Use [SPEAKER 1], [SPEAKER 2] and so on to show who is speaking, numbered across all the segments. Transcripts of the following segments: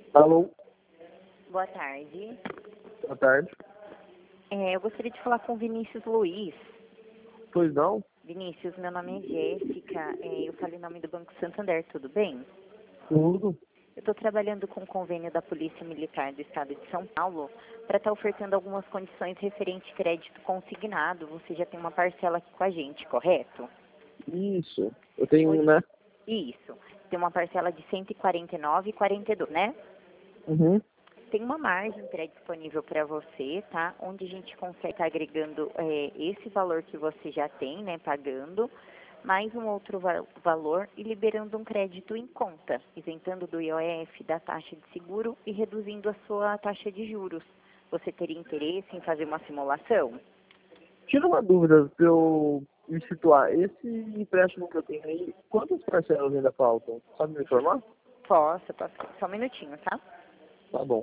[SPEAKER 1] Alô,
[SPEAKER 2] Boa tarde.
[SPEAKER 1] boa tarde.
[SPEAKER 2] Eu gostaria de falar com o Vinícius Luiz.
[SPEAKER 1] Pois não?
[SPEAKER 2] Vinícius, meu nome é Jéssica. Eu falo em nome do Banco Santander, tudo bem?
[SPEAKER 1] Tudo.
[SPEAKER 2] Eu estou trabalhando com o convênio da Polícia Militar do Estado de São Paulo para estar ofertando algumas condições referente crédito consignado. Você já tem uma parcela aqui com a gente, correto?
[SPEAKER 1] Isso. Eu tenho um, né?
[SPEAKER 2] Isso. Tem uma parcela de R$ 149,42, né?
[SPEAKER 1] Uhum.
[SPEAKER 2] Tem uma margem pré-disponível para você, tá? Onde a gente consegue estar agregando esse valor que você já tem, né, pagando, mais um outro valor e liberando um crédito em conta, isentando do IOF, da taxa de seguro e reduzindo a sua taxa de juros. Você teria interesse em fazer uma simulação?
[SPEAKER 1] Tira uma dúvida para eu me situar. Esse empréstimo que eu tenho aí, quantas parcelas ainda faltam? Sabe me informar?
[SPEAKER 2] Posso. Só um minutinho, tá?
[SPEAKER 1] Tá bom.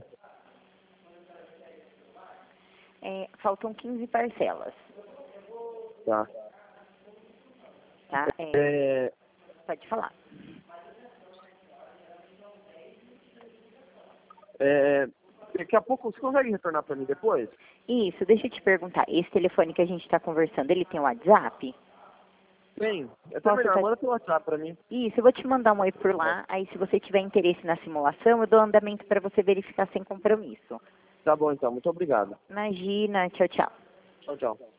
[SPEAKER 2] Faltam 15 parcelas,
[SPEAKER 1] Tá.
[SPEAKER 2] tá?
[SPEAKER 1] É,
[SPEAKER 2] Pode falar.
[SPEAKER 1] daqui a pouco, você consegue retornar para mim depois?
[SPEAKER 2] Isso, deixa eu te perguntar. Esse telefone que a gente está conversando, ele tem WhatsApp?
[SPEAKER 1] Tem. É até
[SPEAKER 2] Posso
[SPEAKER 1] melhor,
[SPEAKER 2] tá...
[SPEAKER 1] manda pelo WhatsApp para mim.
[SPEAKER 2] Isso, eu vou te mandar um oi por lá. Aí, se você tiver interesse na simulação, eu dou andamento para você verificar sem compromisso.
[SPEAKER 1] Tá bom então, muito obrigado.
[SPEAKER 2] Imagina, tchau, tchau.
[SPEAKER 1] Tchau, tchau.